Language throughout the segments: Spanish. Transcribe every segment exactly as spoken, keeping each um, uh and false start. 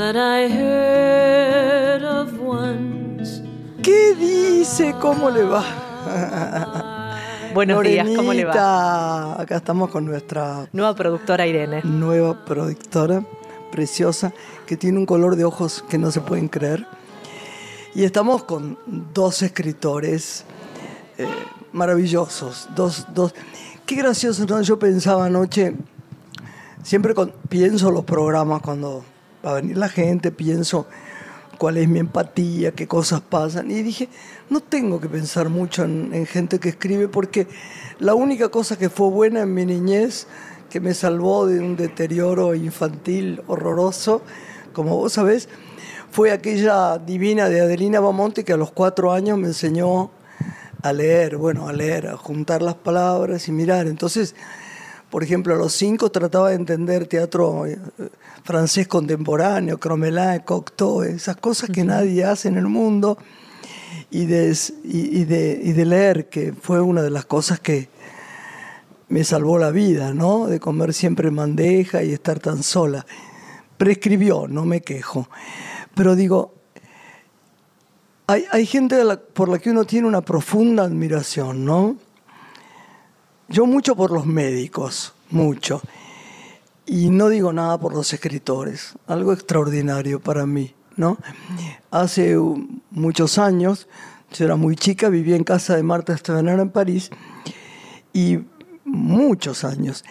that I heard of once. ¿Qué dice? ¿Cómo le va? Buenos Lorenita, días, ¿cómo le va? Acá estamos con nuestra Nueva productora Irene. nueva productora, preciosa, que tiene un color de ojos que no se pueden creer. Y estamos con dos escritores eh, maravillosos. Dos, dos. Qué gracioso, ¿no? Yo pensaba anoche, siempre con, pienso los programas cuando va a venir la gente, pienso cuál es mi empatía, qué cosas pasan. Y dije, no tengo que pensar mucho en, en gente que escribe, porque la única cosa que fue buena en mi niñez, que me salvó de un deterioro infantil horroroso, como vos sabés, fue aquella divina de Adelina Bamonte, que a los cuatro años me enseñó a leer, bueno, a leer, a juntar las palabras y mirar. Entonces, por ejemplo, a los cinco trataba de entender teatro eh, francés contemporáneo, Cromelin, Cocteau, esas cosas que nadie hace en el mundo, y de, y, y, de, y de leer, que fue una de las cosas que me salvó la vida, ¿no? De comer siempre en bandeja y estar tan sola. Prescribió, no me quejo. Pero digo, hay, hay gente de la, por la que uno tiene una profunda admiración, ¿no? Yo mucho por los médicos, mucho. Y no digo nada por los escritores, algo extraordinario para mí, ¿no? Hace uh, muchos años, yo era muy chica, vivía en casa de Marta Estebanera en París, y muchos años.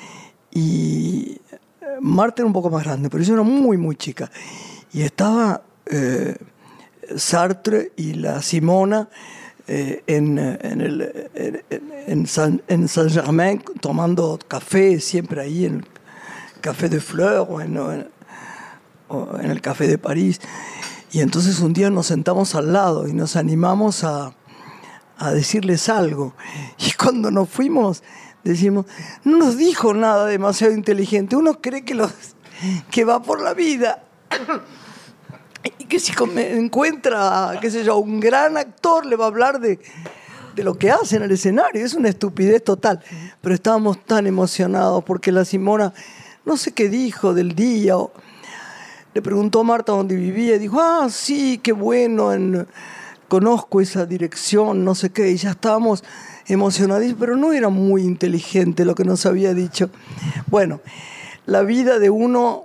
Y Marta era un poco más grande, pero yo era muy, muy chica. Y estaba eh, Sartre y la Simona eh, en, en, el, en, en, San, en Saint-Germain tomando café, siempre ahí en el Café de Fleurs o en, o en, o en el Café de París. Y entonces un día nos sentamos al lado y nos animamos a, a decirles algo. Y cuando nos fuimos, decimos, no nos dijo nada demasiado inteligente. Uno cree que, los, que va por la vida y que si encuentra, qué sé yo, un gran actor, le va a hablar de, de lo que hace en el escenario. Es una estupidez total. Pero estábamos tan emocionados porque la Simona, no sé qué dijo del día, o le preguntó a Marta dónde vivía y dijo, ah, sí, qué bueno, en, conozco esa dirección, no sé qué, y ya estábamos emocionadísimos, pero no era muy inteligente lo que nos había dicho. Bueno, la vida de uno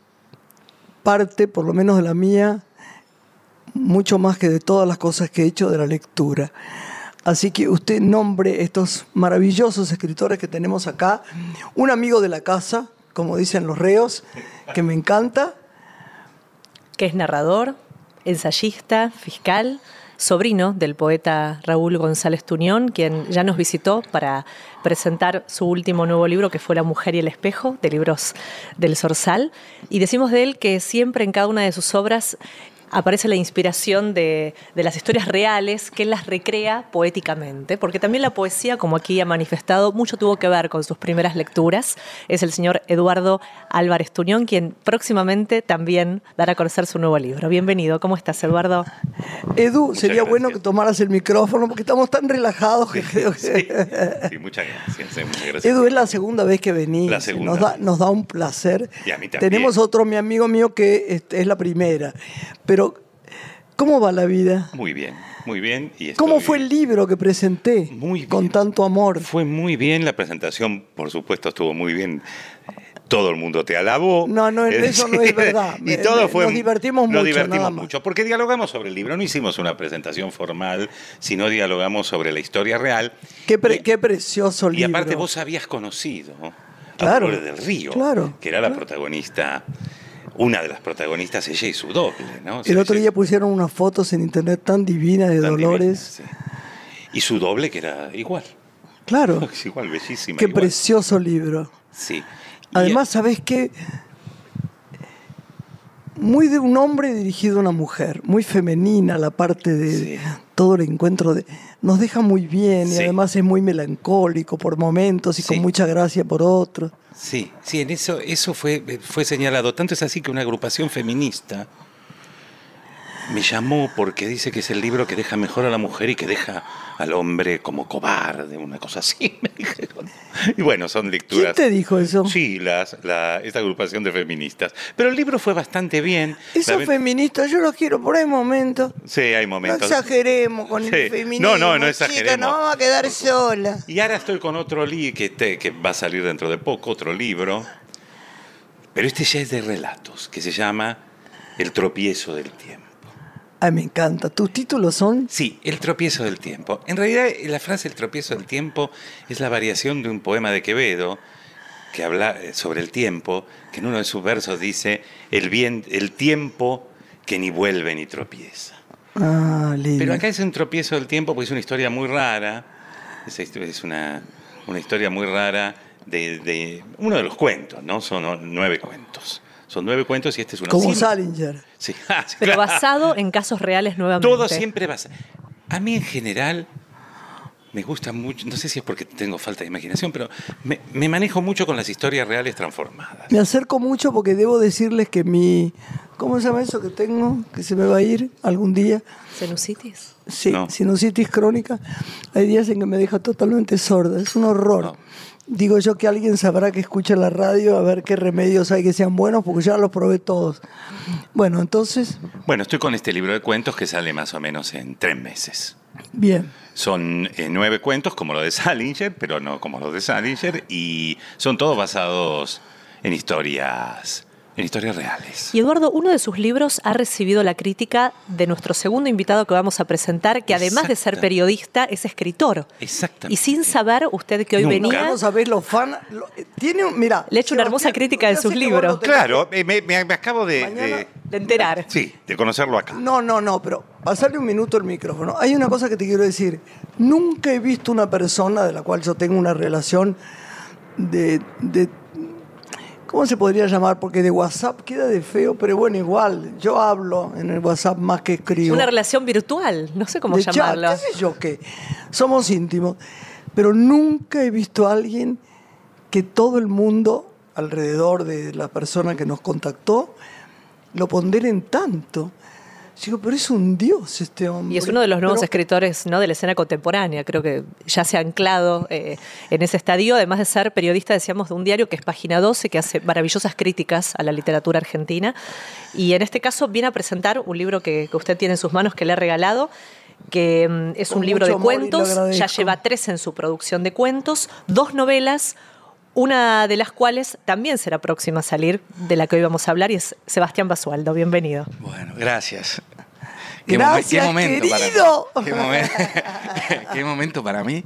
parte, por lo menos de la mía, mucho más que de todas las cosas que he hecho, de la lectura. Así que usted nombre estos maravillosos escritores que tenemos acá, un amigo de la casa, como dicen los reos, que me encanta. Que es narrador, ensayista, fiscal, sobrino del poeta Raúl González Tuñón, quien ya nos visitó para presentar su último nuevo libro, que fue La mujer y el espejo, de Libros del Zorzal. Y decimos de él que siempre en cada una de sus obras aparece la inspiración de, de las historias reales, que él las recrea poéticamente, porque también la poesía, como aquí ha manifestado, mucho tuvo que ver con sus primeras lecturas. Es el señor Eduardo Álvarez Tuñón, quien próximamente también dará a conocer su nuevo libro. Bienvenido, ¿cómo estás, Eduardo? Edu, Muchas sería gracias. Bueno que tomaras el micrófono, porque estamos tan relajados que Sí, creo que... sí, sí, muchas gracias, sí, muchas gracias. Edu, es la segunda vez que venís. La segunda Nos da, vez. nos da un placer. Y a mí también. Tenemos otro, mi amigo mío, que es, es la primera. Pero, ¿cómo va la vida? Muy bien, muy bien. Y ¿Cómo estoy- fue el libro que presenté? Muy bien. Con tanto amor. Fue muy bien, la presentación, por supuesto, estuvo muy bien. Todo el mundo te alabó. No, no, eso no es verdad. Y Me- todo me- fue, nos divertimos nos mucho, divertimos nada más. mucho, porque dialogamos sobre el libro. No hicimos una presentación formal, sino dialogamos sobre la historia real. Qué, pre- Y- qué precioso Y libro. aparte vos habías conocido a Claro, Dolores del Río, claro, que era la claro. protagonista, una de las protagonistas, ella y su doble, ¿no? O sea, El otro ella- día pusieron unas fotos en internet tan divinas de tan Dolores. divina, sí. Y su doble que era igual. Claro. Es igual, bellísima. Qué igual. precioso libro. Sí. Y- Además, ¿sabés qué? Muy de un hombre dirigido a una mujer, muy femenina la parte de Sí. todo el encuentro. De, nos deja muy bien y Sí. además es muy melancólico por momentos y Sí. con mucha gracia por otros. Sí, sí, en eso, eso fue, fue señalado. Tanto es así que una agrupación feminista me llamó porque dice que es el libro que deja mejor a la mujer y que deja al hombre como cobarde, una cosa así, me dijeron. Y bueno, son lecturas. ¿Quién te dijo eso? Sí, las, la, esta agrupación de feministas. Pero el libro fue bastante bien. Esos la... feministas, yo los quiero por el momento. Sí, hay momentos. No exageremos con sí. el feminismo. No, no, no exageremos. Chica, nos vamos a quedar solas. Y ahora estoy con otro libro que, te, que va a salir dentro de poco, otro libro. Pero este ya es de relatos, que se llama El tropiezo del tiempo. Ay, me encanta. ¿Tus títulos son? Sí, El tropiezo del tiempo. En realidad, la frase El tropiezo del tiempo es la variación de un poema de Quevedo que habla sobre el tiempo, que en uno de sus versos dice el, bien, el tiempo que ni vuelve ni tropieza. Ah, lindo. Pero acá es un tropiezo del tiempo porque es una historia muy rara. Es, es una, una historia muy rara de, de uno de los cuentos, ¿no? Son nueve cuentos. Son nueve cuentos y este es una... Como siempre... Salinger. Sí. Pero basado en casos reales nuevamente. Todo siempre basado. A mí en general me gusta mucho, no sé si es porque tengo falta de imaginación, pero me, me manejo mucho con las historias reales transformadas. Me acerco mucho porque debo decirles que mi... ¿Cómo se llama eso que tengo? Que se me va a ir algún día. ¿Sinusitis? Sí, No. sinusitis crónica. Hay días en que me deja totalmente sorda. Es un horror. No. Digo yo que alguien sabrá que escucha la radio a ver qué remedios hay que sean buenos, porque ya los probé todos. Bueno, entonces... Bueno, estoy con este libro de cuentos que sale más o menos en tres meses. Bien. Son eh, nueve cuentos como lo de Salinger, pero no como los de Salinger, y son todos basados en historias... En historias reales. Y Eduardo, uno de sus libros ha recibido la crítica de nuestro segundo invitado que vamos a presentar, que además de ser Exacto. periodista, es escritor. Exactamente. Y sin saber, usted que hoy Nunca. venía, Vamos a ver los fans. Lo, tiene un, mira, Le he hecho una hermosa crítica de ya sus sé que libros. vos lo tenés. Claro, me, me- me acabo de, Mañana- de... de enterar. Sí, de conocerlo acá. No, no, no, pero pasarle un minuto el micrófono. Hay una cosa que te quiero decir. Nunca he visto una persona de la cual yo tengo una relación de, de ¿cómo se podría llamar? Porque de WhatsApp queda de feo, pero bueno, igual. Yo hablo en el WhatsApp más que escribo. Una relación virtual, no sé cómo De chat, llamarlo. qué sé yo qué. Somos íntimos. Pero nunca he visto a alguien que todo el mundo alrededor de la persona que nos contactó lo ponderen tanto. Digo, pero es un dios este hombre. Y es uno de los nuevos Pero- escritores, ¿no?, de la escena contemporánea. Creo que ya se ha anclado eh, en ese estadio, además de ser periodista, decíamos, de un diario que es Página doce, que hace maravillosas críticas a la literatura argentina. Y en este caso viene a presentar un libro que, que usted tiene en sus manos, que le ha regalado, que mm, es Con un libro de mucho amor y lo cuentos. Ya agradezco. lleva tres en su producción de cuentos, dos novelas, una de las cuales también será próxima a salir, de la que hoy vamos a hablar, y es Sebastián Basualdo. Bienvenido. Bueno, gracias. Gracias, momento querido. para mí. Qué, momen- qué momento para mí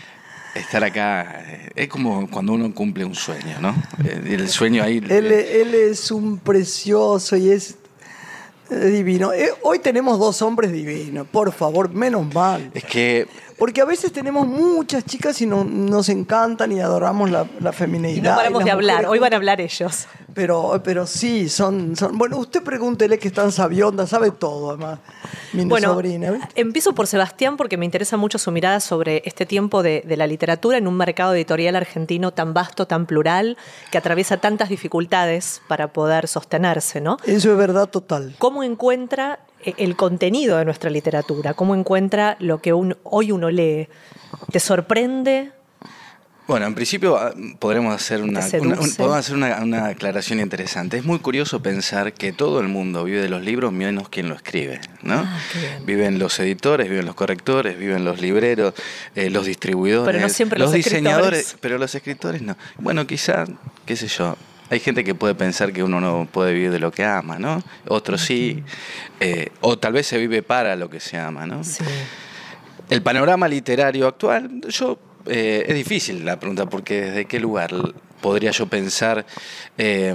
estar acá. Es como cuando uno cumple un sueño, ¿no? El sueño ahí... Él, él es un precioso y es eh, divino. Eh, hoy tenemos dos hombres divinos, por favor, menos mal. Es que... Porque a veces tenemos muchas chicas y no- nos encantan y adoramos la, la feminidad. Y no paramos las de hablar, mujeres hoy van a juntas. hablar ellos. Pero, pero sí, son, son... Bueno, usted pregúntele que es tan sabionda, sabe todo, además. Mi Bueno, sobrina, ¿viste? empiezo por Sebastián porque me interesa mucho su mirada sobre este tiempo de, de la literatura en un mercado editorial argentino tan vasto, tan plural, que atraviesa tantas dificultades para poder sostenerse, ¿no? Eso es verdad total. ¿Cómo encuentra eh, el contenido de nuestra literatura? ¿Cómo encuentra lo que un- hoy uno lee? ¿Te sorprende? Bueno, en principio ah, podremos hacer una, ¿Te una- un- seduce? podemos hacer una, una aclaración interesante. Es muy curioso pensar que todo el mundo vive de los libros menos quien lo escribe, ¿no? Ah, qué bien. Viven los editores, viven los correctores, viven los libreros, eh, los distribuidores, Pero no siempre los los diseñadores, escritores. pero los escritores no. Bueno, quizá, qué sé yo. Hay gente que puede pensar que uno no puede vivir de lo que ama, ¿no? Otros sí, eh, o tal vez se vive para lo que se ama, ¿no? Sí. El panorama literario actual, yo eh, es difícil la pregunta, porque ¿desde qué lugar podría yo pensar eh,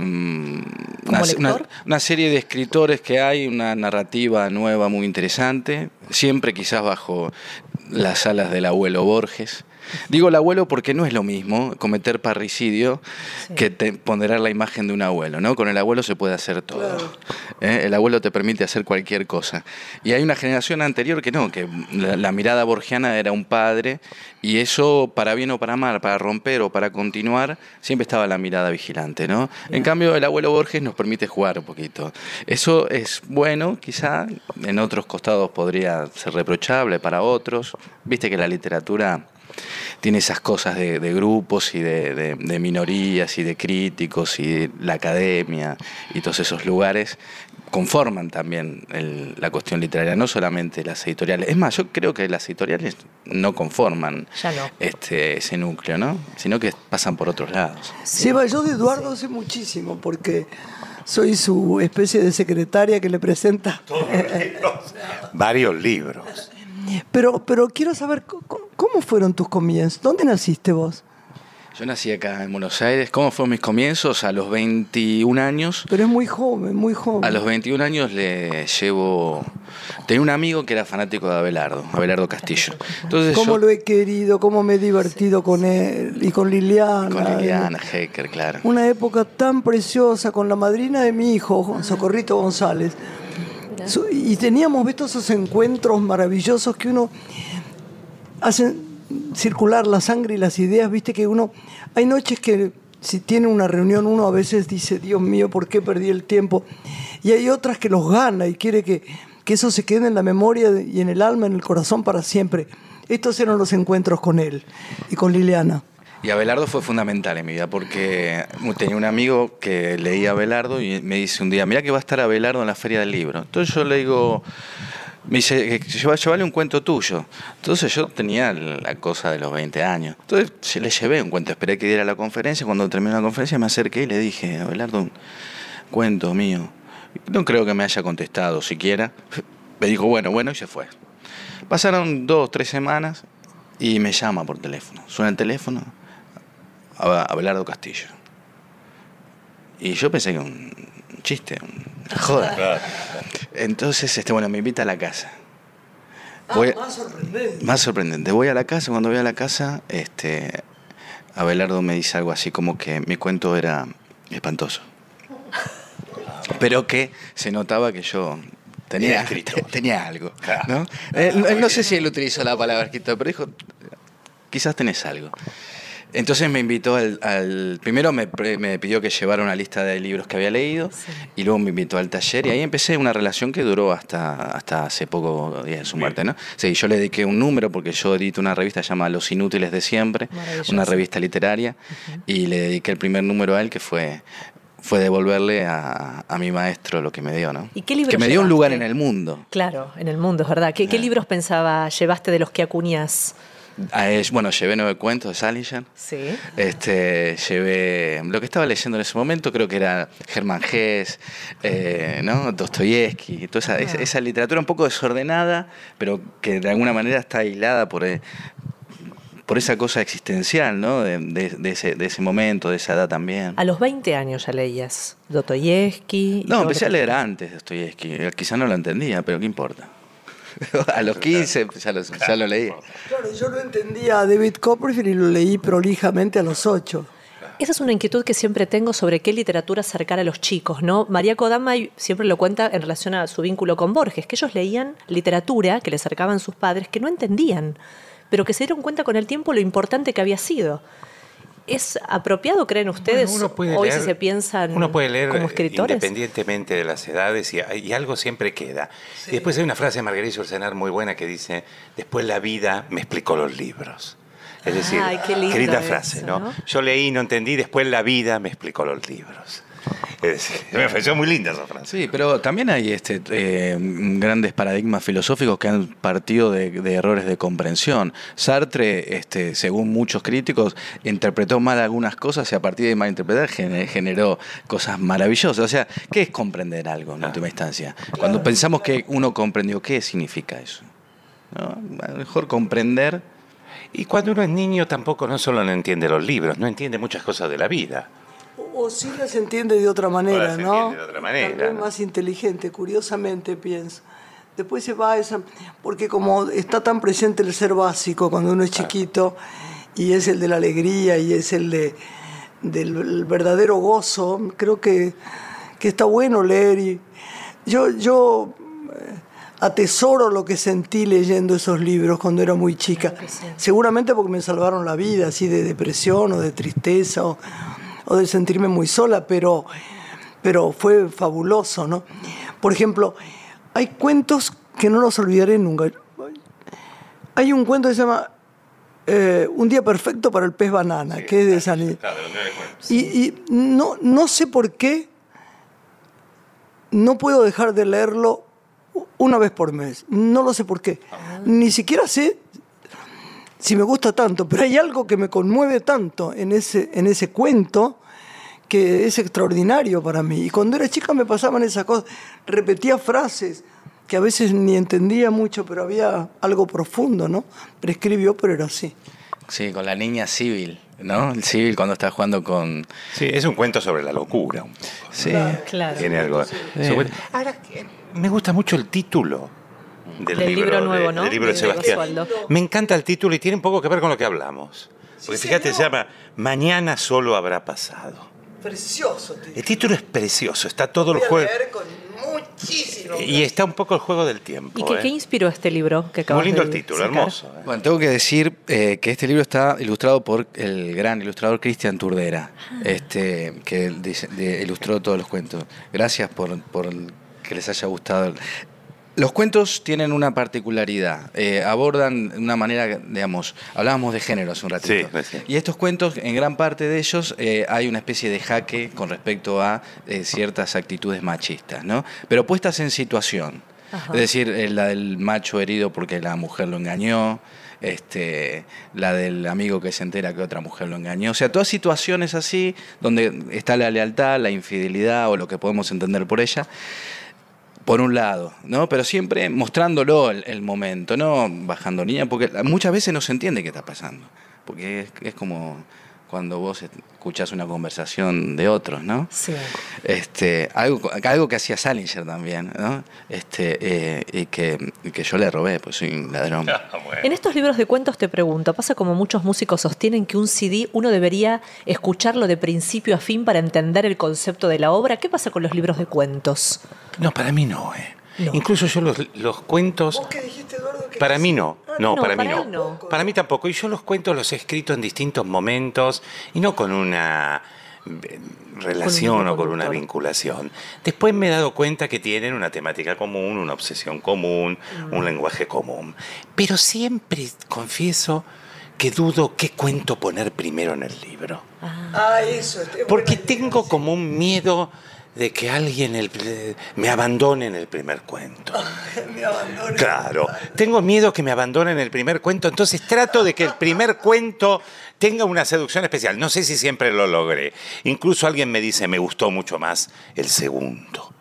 una, lector? una- una serie de escritores que hay, una narrativa nueva muy interesante, siempre quizás bajo las alas del abuelo Borges, Digo el abuelo porque no es lo mismo cometer parricidio sí. que te ponderar la imagen de un abuelo, ¿no? Con el abuelo se puede hacer todo. Claro. ¿Eh? El abuelo te permite hacer cualquier cosa. Y hay una generación anterior que no, que la, la mirada borgiana era un padre y eso, para bien o para mal, para romper o para continuar, siempre estaba la mirada vigilante, ¿no? Bien. En cambio, el abuelo Borges nos permite jugar un poquito. Eso es bueno, quizá, en otros costados podría ser reprochable para otros. Viste que la literatura tiene esas cosas de, de grupos y de, de, de minorías y de críticos y de la academia y todos esos lugares conforman también el, la cuestión literaria, no solamente las editoriales. Es más, yo creo que las editoriales no conforman ya no. este, ese núcleo, ¿no? Sino que pasan por otros lados. Sí, yo de Eduardo sé muchísimo porque soy su especie de secretaria que le presenta todos los libros, varios libros. Pero, pero quiero saber, ¿cómo fueron tus comienzos? ¿Dónde naciste vos? Yo nací acá en Buenos Aires. ¿Cómo fueron mis comienzos? A los veintiún años. Pero es muy joven, muy joven. A los veintiún años le llevo... Tenía un amigo que era fanático de Abelardo, Abelardo Castillo. Entonces ¿Cómo yo... lo he querido? ¿Cómo me he divertido sí. con él? Y con Liliana. Con Liliana Hecker, claro. Una época tan preciosa con la madrina de mi hijo, Socorrito González. Y teníamos visto esos encuentros maravillosos que uno hace circular la sangre y las ideas, viste que uno, hay noches que si tiene una reunión uno a veces dice, Dios mío, ¿por qué perdí el tiempo? Y hay otras que los gana y quiere que, que eso se quede en la memoria y en el alma, en el corazón para siempre. Estos eran los encuentros con él y con Liliana. Y Abelardo fue fundamental en mi vida porque tenía un amigo que leía Abelardo y me dice un día, mira que va a estar Abelardo en la Feria del Libro. Entonces yo le digo, me dice, llévale un cuento tuyo. Entonces yo tenía la cosa de los veinte años. Entonces le llevé un cuento, esperé que diera la conferencia. Cuando terminó la conferencia me acerqué y le dije, Abelardo, un cuento mío. No creo que me haya contestado siquiera. Me dijo, bueno, bueno, y se fue. Pasaron dos, tres semanas y me llama por teléfono. Suena el teléfono. Abelardo Castillo. Y yo pensé que un chiste, una joda. Entonces, este, bueno, me invita a la casa. Voy a, ah, más sorprendente. Más sorprendente. Voy a la casa, cuando voy a la casa, este, Abelardo me dice algo así como que mi cuento era espantoso. Pero que se notaba que yo tenía, tenía algo, ¿no? Eh, no sé si él utilizó la palabra escritor, pero dijo, quizás tenés algo. Entonces me invitó al... al primero me, me pidió que llevara una lista de libros que había leído sí. y luego me invitó al taller y ahí empecé una relación que duró hasta, hasta hace poco días de su muerte, ¿no? Sí, yo le dediqué un número porque yo edito una revista llamada Los Inútiles de Siempre, una revista literaria, uh-huh. y le dediqué el primer número a él que fue... fue devolverle a, a mi maestro lo que me dio, ¿no? ¿Y qué libros que me llevaste? dio un lugar en el mundo. Claro, en el mundo, es verdad. ¿Qué, qué libros pensaba, llevaste de los que acuñas? Bueno, llevé nueve cuentos de Salinger. Sí. Este, llevé lo que estaba leyendo en ese momento, creo que era Germán Hesse, eh, ¿no? Dostoyevsky, toda esa, ah. esa, esa literatura un poco desordenada, pero que de alguna manera está hilada por, eh, por esa cosa existencial, ¿no? De, de, de, ese, de ese momento, de esa edad también. A los veinte años ya leías Dostoyevsky. No, empecé a leer antes de Dostoyevsky. Quizá no lo entendía, pero ¿qué importa? A los quince ya lo, ya lo leí. Claro, yo lo entendía a David Copperfield y lo leí prolijamente a los ocho. Esa es una inquietud que siempre tengo sobre qué literatura acercar a los chicos, ¿no? María Kodama siempre lo cuenta en relación a su vínculo con Borges, que ellos leían literatura que le acercaban sus padres que no entendían, pero que se dieron cuenta con el tiempo lo importante que había sido. ¿Es apropiado, creen ustedes, bueno, uno puede hoy leer, si se piensan uno puede leer como escritores? Independientemente de las edades y, y algo siempre queda. Sí. Y después hay una frase de Marguerite Yourcenar muy buena que dice, después la vida me explicó los libros. Es decir, ay, qué lindo qué linda eso, frase, ¿no? ¿no? Yo leí, no entendí, después la vida me explicó los libros. Es decir, me pareció muy linda esa frase. Sí, pero también hay este, eh, grandes paradigmas filosóficos que han partido de, de errores de comprensión. Sartre, este, según muchos críticos, interpretó mal algunas cosas y a partir de malinterpretar generó cosas maravillosas. O sea, ¿qué es comprender algo en ah. última instancia? Cuando claro. pensamos que uno comprendió, ¿qué significa eso? ¿No? A lo mejor comprender... Y cuando uno es niño tampoco no solo no entiende los libros, no entiende muchas cosas de la vida. O sí las entiende de otra manera, se ¿no? entiende de otra manera. También ¿no? más inteligente, curiosamente pienso. Después se va a esa... Porque como está tan presente el ser básico cuando uno es chiquito, y es el de la alegría y es el de, del verdadero gozo. Creo que, que está bueno leer y yo, yo atesoro lo que sentí leyendo esos libros cuando era muy chica. Sí. Seguramente porque me salvaron la vida, así de depresión o de tristeza o, o de sentirme muy sola, pero, pero fue fabuloso, ¿no? Por ejemplo, hay cuentos que no los olvidaré nunca. Hay un cuento que se llama eh, Un día perfecto para el pez banana, sí, que es de San Isidro. Y, y no, no sé por qué no puedo dejar de leerlo una vez por mes. No lo sé por qué. Ah. Ni siquiera sé si me gusta tanto, pero hay algo que me conmueve tanto en ese, en ese cuento que es extraordinario para mí. Y cuando era chica me pasaban esas cosas. Repetía frases que a veces ni entendía mucho, pero había algo profundo, ¿no? Prescribió, pero era así. Sí, con la niña Civil, ¿no? El Civil cuando está jugando con... Sí, es un cuento sobre la locura. Un poco, ¿no? Sí, claro. Tiene algo... Sí. Ahora, me gusta mucho el título del, del libro, libro nuevo, de, ¿no? Del libro de, de Sebastián. Basualdo. Me encanta el título y tiene un poco que ver con lo que hablamos. Porque sí, fíjate, señor. Se llama Mañana solo habrá pasado. Precioso título. El título es precioso, está todo el juego. Muchísimo. Y está un poco el juego del tiempo. ¿Y qué, ¿eh? qué inspiró este libro que acabas Muy lindo de el título, sacar? hermoso. ¿eh? Bueno, tengo que decir eh, que este libro está ilustrado por el gran ilustrador Cristian Turdera, ah. este, que de, de, ilustró todos los cuentos. Gracias por, por que les haya gustado. Los cuentos tienen una particularidad, eh, abordan de una manera, digamos, hablábamos de género hace un ratito, sí, sí. Y estos cuentos, en gran parte de ellos, eh, hay una especie de jaque con respecto a eh, ciertas actitudes machistas, ¿no? Pero puestas en situación, ajá. Es decir, eh, la del macho herido porque la mujer lo engañó, este, la del amigo que se entera que otra mujer lo engañó, o sea, todas situaciones así, donde está la lealtad, la infidelidad o lo que podemos entender por ella, por un lado, ¿no? Pero siempre mostrándolo el, el momento, no bajando línea, porque muchas veces no se entiende qué está pasando, porque es, es como cuando vos escuchás una conversación de otros, ¿no? Sí. Este, algo, algo que hacía Salinger también, ¿no? Este, eh, y, que, y que yo le robé, pues soy un ladrón. Ah, bueno. En estos libros de cuentos te pregunto, pasa como muchos músicos sostienen que un C D uno debería escucharlo de principio a fin para entender el concepto de la obra. ¿Qué pasa con los libros de cuentos? No, para mí no, ¿eh? No. Incluso yo los, los cuentos... ¿Vos qué dijiste, Eduardo? ¿Qué para es? mí no, Ah, no, no, para, para mí él no. no. Para mí tampoco. Y yo los cuentos los he escrito en distintos momentos y no con una relación con o con una vinculación. Después me he dado cuenta que tienen una temática común, una obsesión común, mm. un lenguaje común. Pero siempre confieso que dudo qué cuento poner primero en el libro. Ah, ah eso. Es Porque tengo como un miedo de que alguien el, me abandone en el primer cuento. Me abandone. Claro, tengo miedo que me abandone en el primer cuento, entonces trato de que el primer cuento tenga una seducción especial. No sé si siempre lo logré. Incluso alguien me dice, me gustó mucho más el segundo.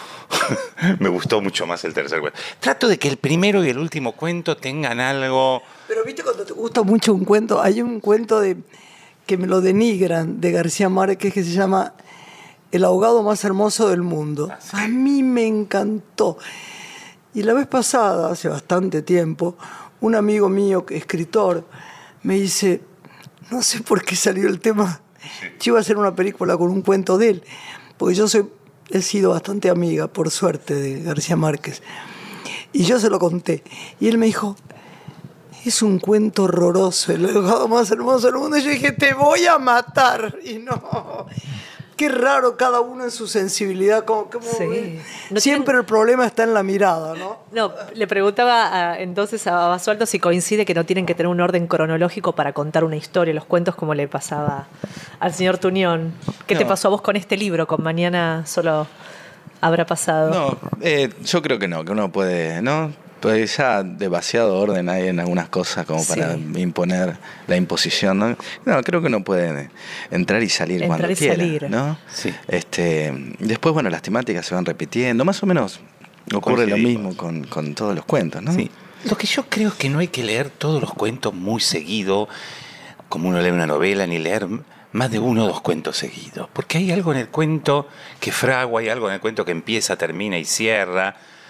Me gustó mucho más el tercer cuento. Trato de que el primero y el último cuento tengan algo... Pero viste cuando te gusta mucho un cuento, hay un cuento de que me lo denigran de García Márquez que se llama El ahogado más hermoso del mundo. ¿Ah, sí? A mí me encantó. Y la vez pasada, hace bastante tiempo, un amigo mío, escritor, me dice, no sé por qué salió el tema, yo iba a hacer una película con un cuento de él, porque yo soy, he sido bastante amiga, por suerte, de García Márquez. Y yo se lo conté. Y él me dijo, es un cuento horroroso, el ahogado más hermoso del mundo. Y yo dije, te voy a matar. Y no... Qué raro cada uno en su sensibilidad. Como, como sí. no siempre tienen... el problema está en la mirada, ¿no? No, le preguntaba a, entonces a Basualdo si coincide que no tienen que tener un orden cronológico para contar una historia, los cuentos como le pasaba al señor Tuñón. ¿Qué no. te pasó a vos con este libro, con Mañana solo habrá pasado? No, eh, yo creo que no, que uno puede, ¿no? Pues ya demasiado orden hay en algunas cosas como para sí. imponer la imposición, ¿no? No, creo que uno puede entrar y salir entrar cuando y quiera, salir. ¿no? Sí. Este, después, bueno, las temáticas se van repitiendo, más o menos ocurre lo mismo con, con todos los cuentos, ¿no? Sí. Lo que yo creo es que no hay que leer todos los cuentos muy seguido, como uno lee una novela, ni leer más de uno o dos cuentos seguidos, porque hay algo en el cuento que fragua, hay algo en el cuento que empieza, termina y cierra.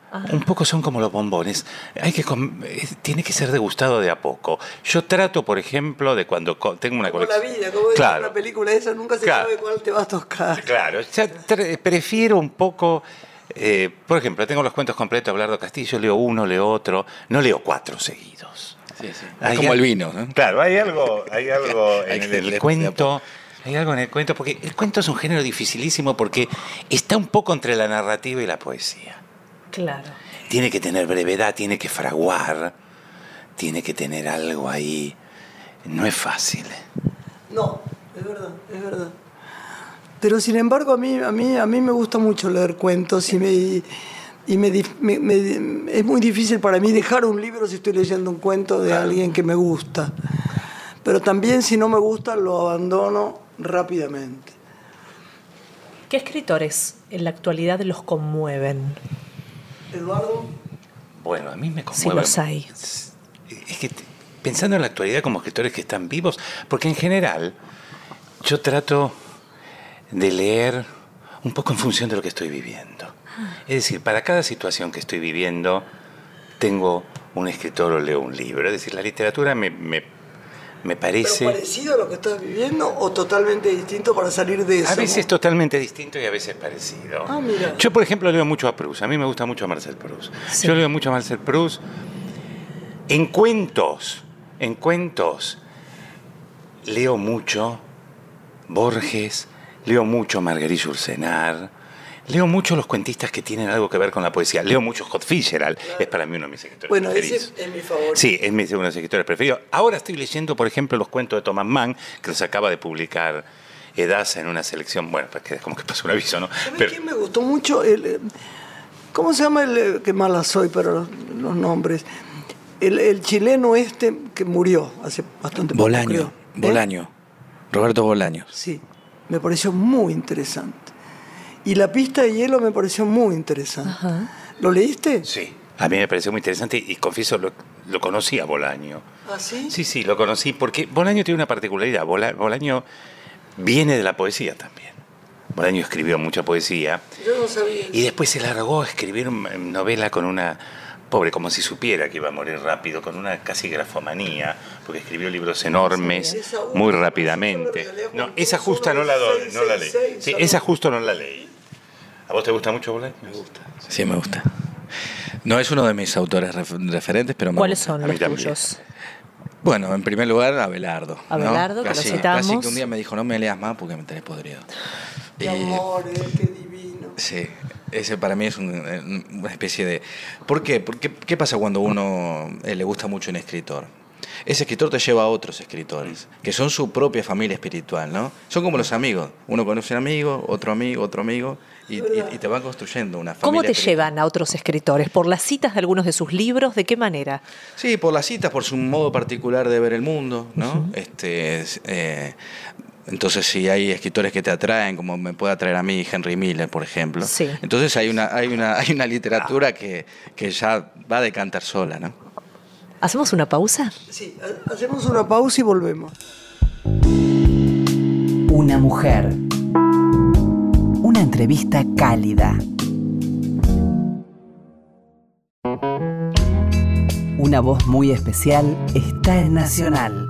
Ah. Un poco son como los bombones. Hay que com- tiene que ser degustado de a poco. Yo trato, por ejemplo, de cuando co- tengo una Como la colección. vida, como Claro. dice una película esa, nunca se Claro. sabe cuál te va a tocar. Claro, ya tre- prefiero un poco, eh, por ejemplo, tengo los cuentos completos de Abelardo Castillo, leo uno, leo otro, no leo cuatro seguidos. Sí, sí. Hay Es como al- el vino, ¿no? Claro, hay algo, hay algo Hay en que el, leer de a cuento, hay algo en el cuento, porque el cuento es un género dificilísimo porque está un poco entre la narrativa y la poesía. Claro. Tiene que tener brevedad, tiene que fraguar, tiene que tener algo ahí. No es fácil. No, es verdad, es verdad. Pero sin embargo, a mí, a mí, a mí me gusta mucho leer cuentos y, me, y me, dif- me- me- es muy difícil para mí dejar un libro si estoy leyendo un cuento de alguien que me gusta. Pero también si no me gusta lo abandono rápidamente. ¿Qué escritores en la actualidad los conmueven? Eduardo. Bueno, a mí me Si conmueve. los hay. Es que t- pensando en la actualidad como escritores que están vivos, porque en general yo trato de leer un poco en función de lo que estoy viviendo. Es decir, para cada situación que estoy viviendo tengo un escritor o leo un libro. Es decir, la literatura me, me, me parece... ¿Pero parecido a lo que estás viviendo o totalmente distinto para salir de eso? A veces totalmente distinto y a veces parecido. Ah, mira. Yo, por ejemplo, leo mucho a Proust. A mí me gusta mucho a Marcel Proust. Sí. Yo leo mucho a Marcel Proust. En cuentos, en cuentos, leo mucho Borges, leo mucho Marguerite Yourcenar, leo mucho los cuentistas que tienen algo que ver con la poesía. Leo mucho Scott Fitzgerald, es para mí uno de mis escritores Bueno, preferidos. ese es mi favorito. Sí, es mi- uno de mis escritores preferidos. Ahora estoy leyendo, por ejemplo, los cuentos de Thomas Mann, que los acaba de publicar Edasa en una selección. Bueno, pues que es como que pasó un aviso, ¿no? ¿Sabes Pero, quién me gustó mucho? El, eh, ¿Cómo se llama el eh, que mala soy para los, los nombres? El, el chileno este que murió hace bastante poco, Bolaño, creo. ¿Eh? Bolaño. Roberto Bolaños. Sí, me pareció muy interesante. Y La pista de hielo me pareció muy interesante. Ajá. ¿Lo leíste? sí, a mí me pareció muy interesante y confieso, lo, lo conocí a Bolaño. ¿Ah, sí? Sí, sí, lo conocí porque Bolaño tiene una particularidad. Bola- Bolaño viene de la poesía también. Bolaño escribió mucha poesía Yo no sabía. y después se largó a escribir una novela con una... Pobre, como si supiera que iba a morir rápido, con una casi grafomanía, porque escribió libros enormes Esa última, muy esa rápidamente. la leí No, con esa un justa solo no la, doy, seis, no la seis, leí. seis, Sí, ¿sabes? esa justo no la leí. ¿A vos te gusta mucho Bolaño? Me gusta. Sí, me gusta. No es uno de mis autores ref- referentes, pero me ¿Cuáles gusta. son A mí los también. tuyos? Bueno, en primer lugar, Abelardo. ¿no? Abelardo, que lo Casi- citamos. Casi que un día me dijo, no me leas más porque me tenés podrido. Qué Y- amor, eh, qué divino. Sí, ese para mí es un- una especie de... ¿Por qué? Porque, ¿qué pasa cuando uno eh, le gusta mucho un escritor? Ese escritor te lleva a otros escritores, que son su propia familia espiritual, ¿no? Son como los amigos. Uno conoce un amigo, otro amigo, otro amigo, y, y- y te van construyendo una familia. ¿Cómo te espiritual. llevan a otros escritores? ¿Por las citas de algunos de sus libros? ¿De qué manera? Sí, por las citas, por su modo particular de ver el mundo, ¿no? este, es, eh, entonces, si hay escritores que te atraen, como me puede atraer a mí Henry Miller, por ejemplo, Sí. entonces hay una, hay una, hay una literatura que, que ya va a decantar sola, ¿no? ¿Hacemos una pausa? Sí, ha- hacemos una pausa y volvemos. Una mujer. Una entrevista cálida. Una voz muy especial está en Nacional.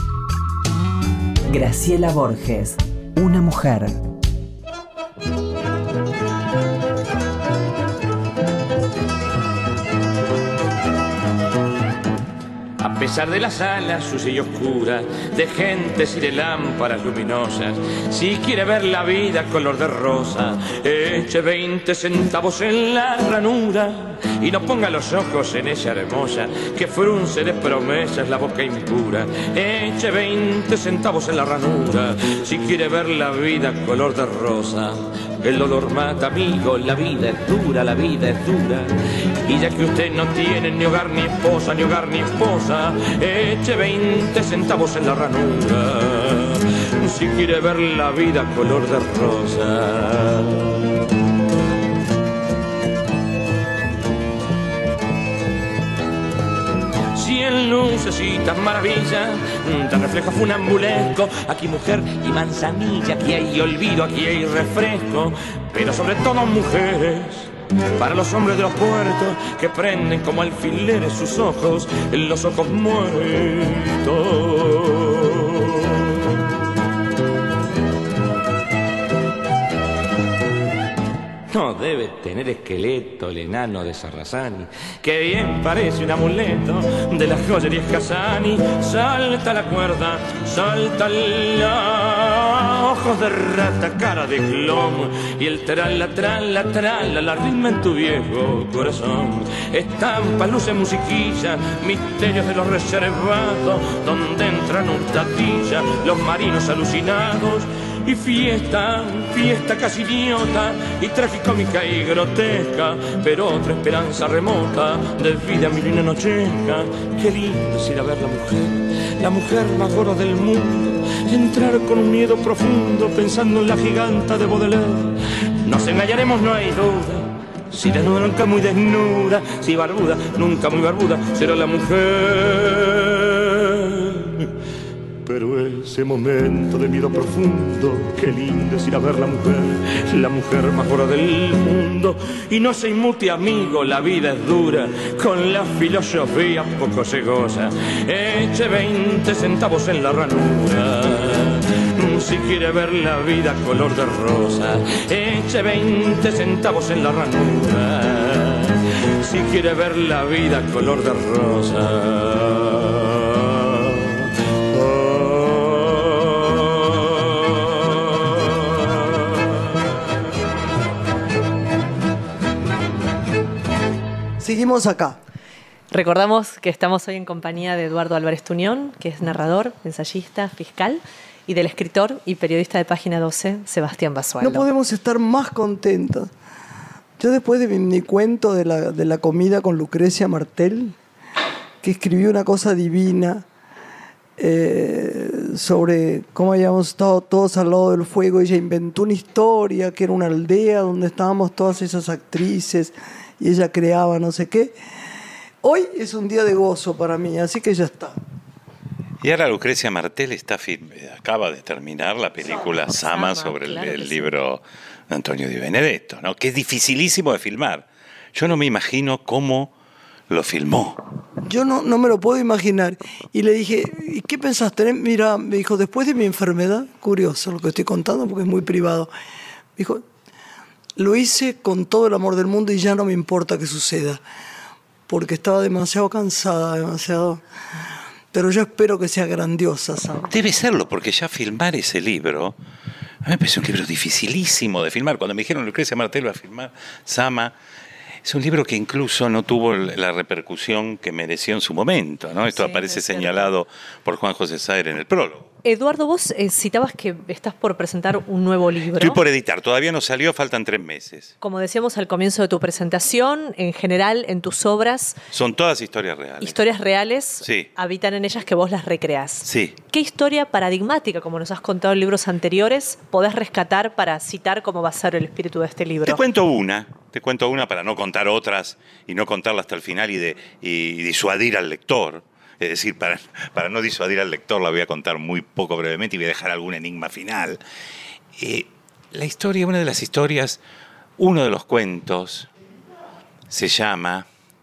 Graciela Borges. Una mujer. A pesar de las salas sucia y oscura, de gentes y de lámparas luminosas, si quiere ver la vida color de rosa, eche veinte centavos en la ranura y no ponga los ojos en esa hermosa que frunce de promesas la boca impura. Eche veinte centavos en la ranura si quiere ver la vida color de rosa. El dolor mata, amigo, la vida es dura, la vida es dura. Y ya que usted no tiene ni hogar ni esposa, ni hogar ni esposa, eche veinte centavos en la ranura si quiere ver la vida color de rosa. Cien lucecitas maravilla, te refleja funambulesco. Aquí mujer y manzanilla, aquí hay olvido, aquí hay refresco. Pero sobre todo mujeres, para los hombres de los puertos que prenden como alfileres sus ojos en los ojos muertos. No debe tener esqueleto el enano de Sarrazani, que bien parece un amuleto de las joyerías Casani. Salta la cuerda, salta la ojos de rata, cara de clon, y el trala, trala, trala, la ritma en tu viejo corazón. Estampa, luce, musiquilla, misterios de los reservados, donde entran hurtadillas los marinos alucinados. Y fiesta, fiesta casi idiota, y tragicómica y grotesca, pero otra esperanza remota de vida milina nochesca. Qué lindo es ir a ver la mujer, la mujer más gorda del mundo, entrar con un miedo profundo pensando en la giganta de Baudelaire. Nos engañaremos, no hay duda, si desnuda nunca muy desnuda, si barbuda nunca muy barbuda, será la mujer. Pero ese momento de miedo profundo, qué lindo es ir a ver la mujer, la mujer más gorda del mundo. Y no se inmute, amigo, la vida es dura, con la filosofía poco se goza. Eche veinte centavos en la ranura, si quiere ver la vida color de rosa. Eche veinte centavos en la ranura, si quiere ver la vida color de rosa. Seguimos acá. Recordamos que estamos hoy en compañía de Eduardo Álvarez Tuñón, que es narrador, ensayista, fiscal, y del escritor y periodista de Página doce, Sebastián Basualdo. No podemos estar más contentos. Yo después de mi, mi cuento de la, de la comida con Lucrecia Martel, que escribió una cosa divina eh, sobre cómo habíamos estado todos al lado del fuego, ella inventó una historia que era una aldea donde estábamos todas esas actrices y ella creaba no sé qué. Hoy es un día de gozo para mí, así que ya está. Y ahora Lucrecia Martel está acaba de terminar la película Sama, Sama sobre claro el, el libro de Antonio Di Benedetto, ¿no? Que es dificilísimo de filmar. Yo no me imagino cómo lo filmó. Yo no, no me lo puedo imaginar. Y le dije, ¿y qué pensaste? Mira, me dijo, después de mi enfermedad, curioso lo que estoy contando porque es muy privado, me dijo, lo hice con todo el amor del mundo y ya no me importa que suceda, porque estaba demasiado cansada, demasiado... Pero yo espero que sea grandiosa, ¿sabes? Debe serlo, porque ya filmar ese libro, a mí me parece un libro dificilísimo de filmar. Cuando me dijeron Lucrecia Martel va a filmar Sama, es un libro que incluso no tuvo la repercusión que mereció en su momento, ¿no? Esto sí, aparece señalado por Juan José Saer en el prólogo. Eduardo, vos eh, citabas que estás por presentar un nuevo libro. Estoy por editar, todavía no salió, faltan tres meses. Como decíamos al comienzo de tu presentación, en general en tus obras... Son todas historias reales. Historias reales, sí. Habitan en ellas que vos las recreás. Sí. ¿Qué historia paradigmática, como nos has contado en libros anteriores, podés rescatar para citar cómo va a ser el espíritu de este libro? Te cuento una, te cuento una para no contar otras y no contarla hasta el final y, de, y disuadir al lector. Es decir, para, para no disuadir al lector la voy a contar muy poco brevemente y voy a dejar algún enigma final. Eh, la historia, una de las historias, uno de los cuentos, se llama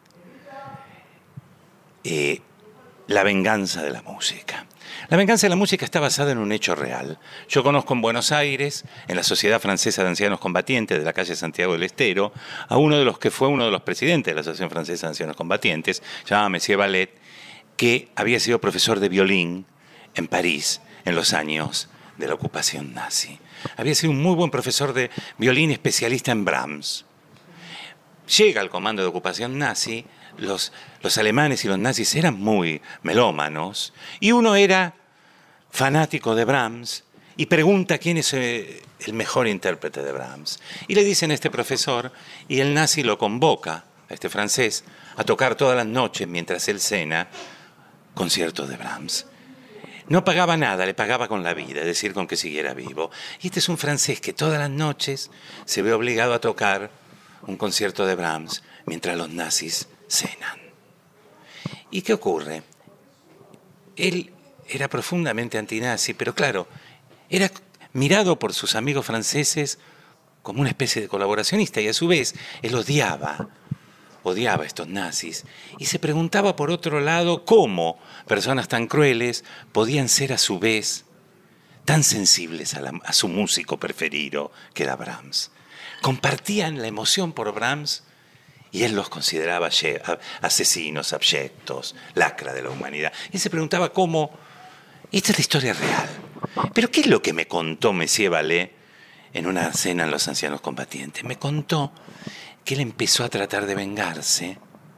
eh, La venganza de la música. La venganza de la música está basada en un hecho real. Yo conozco en Buenos Aires, en la Sociedad Francesa de Ancianos Combatientes de la calle Santiago del Estero, a uno de los que fue uno de los presidentes de la Asociación Francesa de Ancianos Combatientes, llamado Monsieur Ballet, que había sido profesor de violín en París en los años de la ocupación nazi. Había sido un muy buen profesor de violín, especialista en Brahms. Llega al comando de ocupación nazi, los, los alemanes y los nazis eran muy melómanos, y uno era fanático de Brahms, y pregunta quién es el mejor intérprete de Brahms. Y le dicen a este profesor, y el nazi lo convoca, a este francés, a tocar todas las noches mientras él cena, conciertos de Brahms. No pagaba nada, le pagaba con la vida, es decir, con que siguiera vivo. Y este es un francés que todas las noches se ve obligado a tocar un concierto de Brahms mientras los nazis cenan. ¿Y qué ocurre? Él era profundamente antinazi, pero claro, era mirado por sus amigos franceses como una especie de colaboracionista, y a su vez él odiaba, odiaba a estos nazis, y se preguntaba por otro lado cómo personas tan crueles podían ser a su vez tan sensibles a, la, a su músico preferido, que era Brahms. Compartían la emoción por Brahms y él los consideraba asesinos abyectos, lacra de la humanidad. Y se preguntaba cómo, esta es la historia real, pero ¿qué es lo que me contó Monsieur Vallée en una cena en Los Ancianos Combatientes? Me contó que él empezó a tratar de vengarse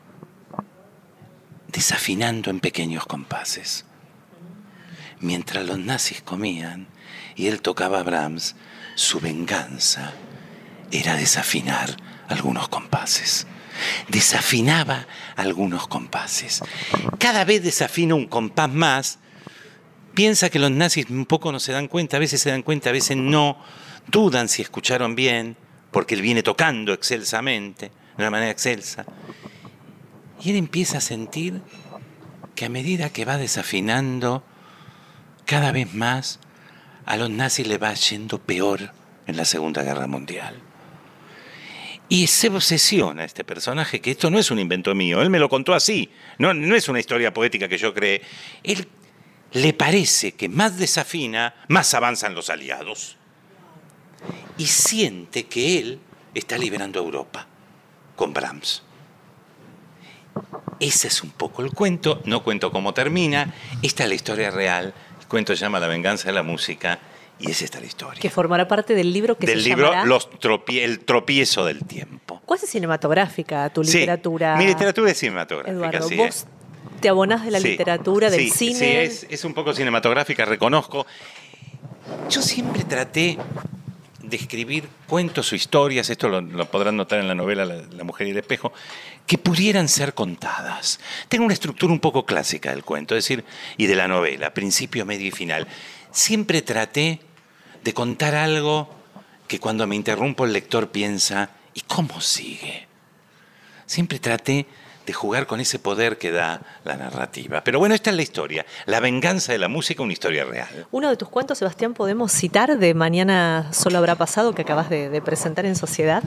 desafinando en pequeños compases. Mientras los nazis comían y él tocaba a Brahms, su venganza era desafinar algunos compases. Desafinaba algunos compases. Cada vez desafina un compás más. Piensa que los nazis un poco no se dan cuenta, a veces se dan cuenta, a veces no. Dudan si escucharon bien, porque él viene tocando excelsamente, de una manera excelsa. Y él empieza a sentir que a medida que va desafinando cada vez más, a los nazis le va yendo peor en la Segunda Guerra Mundial. Y se obsesiona este personaje, que esto no es un invento mío, él me lo contó así, no, no es una historia poética que yo creé. Él le parece que más desafina, más avanzan los aliados. Y siente que él está liberando a Europa con Brahms. Ese es un poco el cuento, no cuento cómo termina, esta es la historia real, el cuento se llama La venganza de la música y es esta la historia. Que formará parte del libro que del se libro llamará... Los tropie... El tropiezo del tiempo. Cuasi cinematográfica tu literatura. Sí, mi literatura es cinematográfica. Eduardo, sí, vos te abonás de la sí, literatura, del sí, cine. Sí, es, es un poco cinematográfica, reconozco. Yo siempre traté de escribir cuentos o historias, esto lo, lo podrán notar en la novela la, la Mujer y el Espejo, que pudieran ser contadas. Tengo una estructura un poco clásica del cuento, es decir, y de la novela, principio, medio y final. Siempre traté de contar algo que cuando me interrumpo el lector piensa, ¿y cómo sigue? Siempre traté de jugar con ese poder que da la narrativa. Pero bueno, esta es la historia. La venganza de la música, una historia real. Uno de tus cuentos, Sebastián, ¿podemos citar de Mañana solo habrá pasado, que acabas de, de presentar en Sociedad?